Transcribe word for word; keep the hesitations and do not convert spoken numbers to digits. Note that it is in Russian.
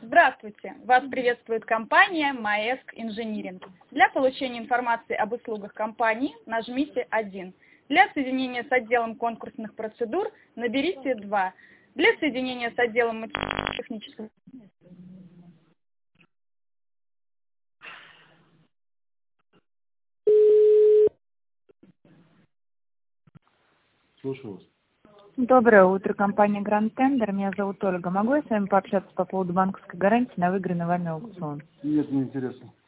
Здравствуйте! Вас приветствует компания Маэск Инжиниринг. Для получения информации об услугах компании нажмите один. Для соединения с отделом конкурсных процедур наберите два. Для соединения с отделом материально-технических... Слушаю вас. Доброе утро, компания Grand Tender. Меня зовут Ольга. Могу я с вами пообщаться по поводу банковской гарантии на выигранный вами аукцион? Нет, не интересно.